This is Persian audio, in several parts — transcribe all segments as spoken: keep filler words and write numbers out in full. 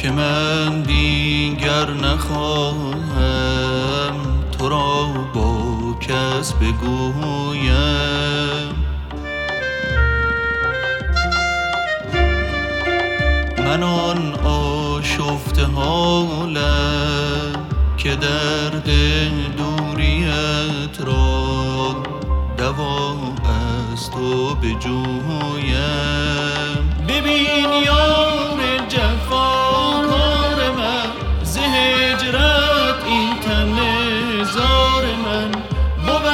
که من دیگر نخواهم تو را با کس بگویم. من آن آشفته حالم که درد دوریت را دوا از تو بجویم. ببین یار جفاکار من ز هجرت این تن زار من بود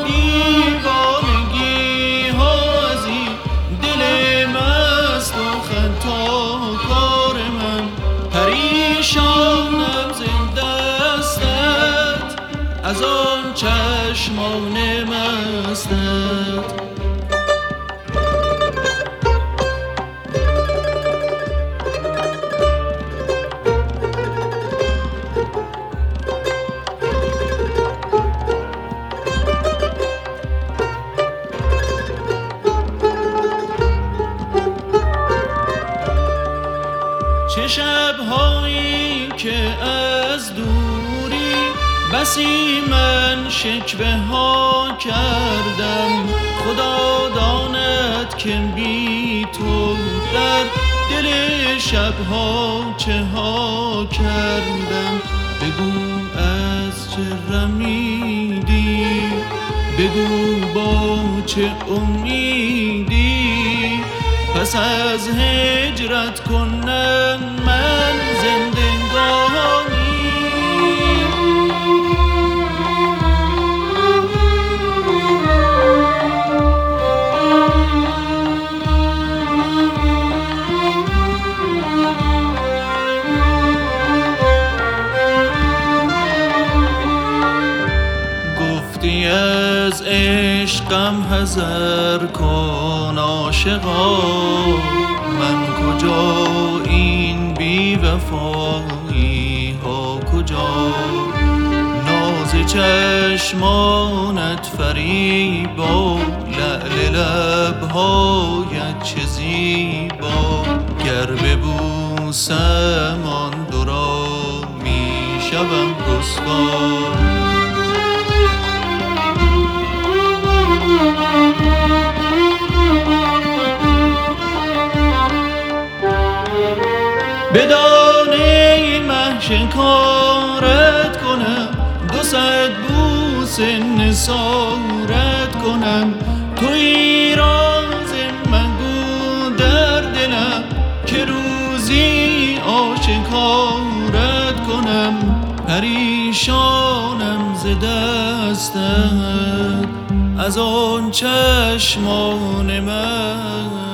دیوانگی ها از این دل مست و خطاکار من. پریشانم زنده استت از آن چشمان مستت. چه شب‌هایی که از دوری بسی من شکوه ها کردم. خدا داند که بی تو در دل شب‌ها چه ها کردم. بگو از چه رمیدی، بگو با چه امیدی پس از هجرت کنم من زندگانی. گفتی از عشقم حذر کن عاشقا، من کجا این بی وفایی ها کجا. ناز چشمانت فریبا، لعل لبهایت چه زیبا. گر ببوسم آن دو را می شوم رسوا. بدان ای مه شکارت کنم، دو صد بوس نثارت کنم. تویی راز مگو در دلم که روزی آشکارت کنم. پریشانم ز دستت از آن چشمان من.